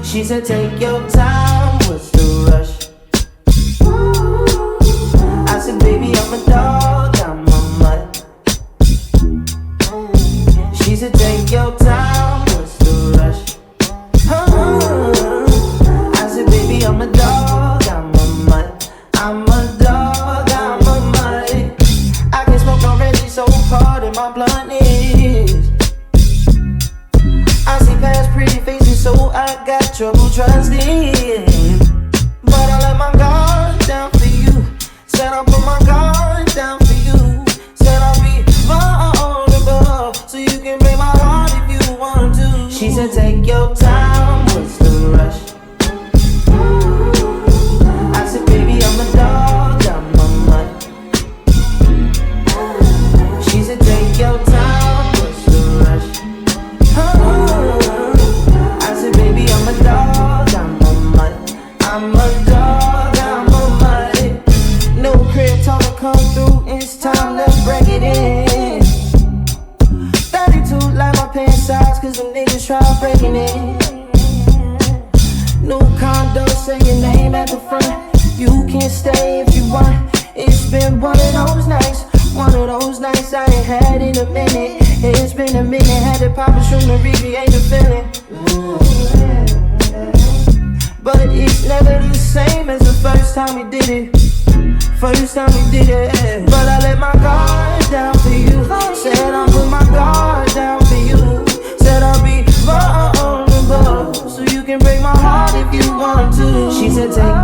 She said take your time, what's the rush? I said baby I'm a dog, I'm a mutt. She said take your time, what's the rush? I said baby I'm a dog, I'm a mutt. I'm a dog, I'm a mutt. I can smoke already, so hard in my blunt is. I see past pretty faces, so I got trouble trusting. But I let my guard down for you. Said I'll put my guard down for you. Said I'll be vulnerable, so you can break my heart if you want to. She said take your time, what's the rush? I said baby I'm a dog, I'm a mutt. She said take your time, what's the rush? I said baby I'm a dog, I'm a mutt. I'm a dog, I'm a mutt. No crib talk to come through, it's time to break it in. 32 like my pants size, cause them niggas try breaking it. New condo, say your name at the front. You can stay if you want. It's been one of those nights I ain't had in a minute. It's been a minute, had to pop a shroom to recreate the feeling. But it's never the same as the first time we did it. First time we did it. But I let my guard down for you. Said I'll put my guard down for you. Said I'll be vulnerable, so you can break my heart if you want to. She said take